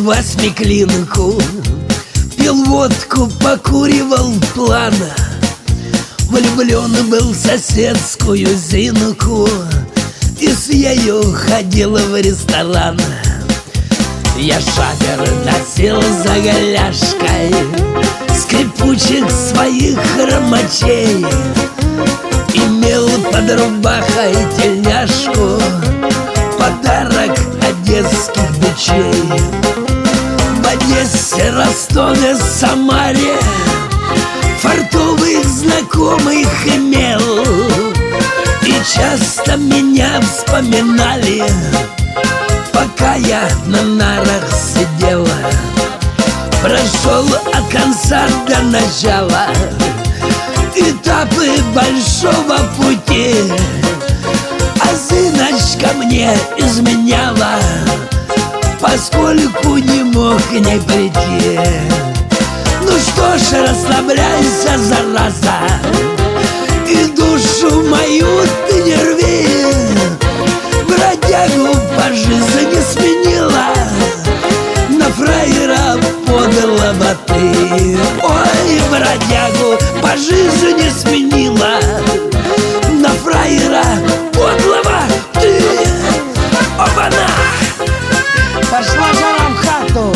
восьмиклинку, пил водку, покуривал плана. Влюблен был в соседскую Зинку и с ею ходил в ресторан. Я шапер носил за голяшкой скрипучих своих хромачей, имел под рубахой тельняшку, подарок одесских бичей. В Одессе, Ростове, Самаре фартовых знакомых имел, и часто меня вспоминали, пока я на нарах сидела. Прошел от конца до начала этапы большого пути, а Зиночка мне изменяла, поскольку не мог к ней прийти. Ну что ж, расслабляйся, зараза, и душу мою ты не рви. Бродягу по жизни сменила, на фраера подлого ты. Ой, бродягу по жизни сменила, на фраера подлого ты. Оба-на! Пошла жара в хату.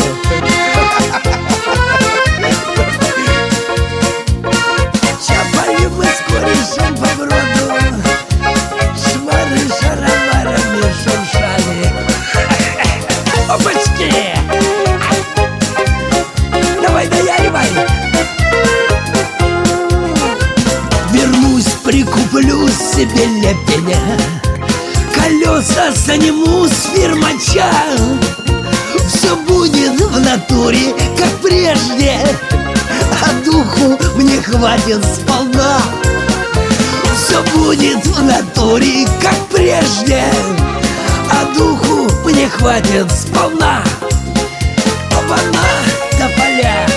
Чапали мы с корешем по броду, шмары шароварами шуршали. Опачки! Давай, наяривай! Вернусь, прикуплю себе лепеня, колеса заниму с фирмача. Все будет в натуре, как прежде, а духу мне хватит сполна. Все будет в натуре, как прежде, а духу мне хватит сполна. Оба-на, до поля.